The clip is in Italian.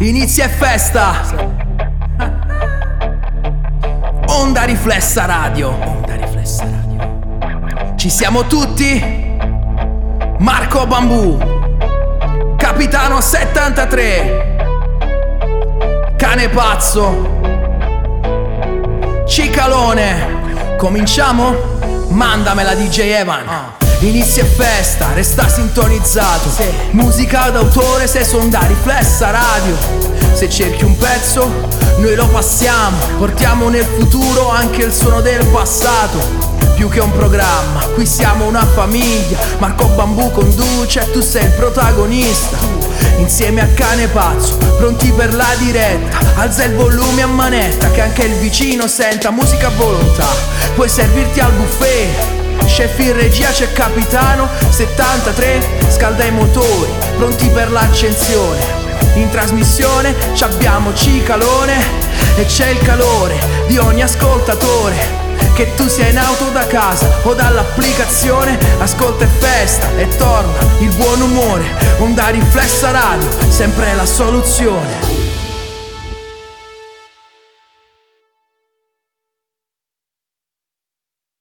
Inizia e festa. Onda Riflessa Radio. Onda Riflessa Radio. Ci siamo tutti? Marco Bambù, Capitano 73, Cane Pazzo, Cicalone. Cominciamo? Mandamela DJ Evan. Inizia e festa, resta sintonizzato. Musica d'autore se su Onda Riflessa Radio. Se cerchi un pezzo, noi lo passiamo. Portiamo nel futuro anche il suono del passato. Più che un programma, qui siamo una famiglia. Marco Bambù conduce, tu sei il protagonista. Insieme a Cane Pazzo, pronti per la diretta. Alza il volume a manetta, che anche il vicino senta musica a volontà. Puoi servirti al buffet. Chef in regia c'è Capitano 73, scalda i motori, pronti per l'accensione. In trasmissione c'abbiamo Cicalone e c'è il calore di ogni ascoltatore. Che tu sia in auto da casa o dall'applicazione, ascolta e festa e torna il buon umore. Onda Riflessa Radio, sempre la soluzione.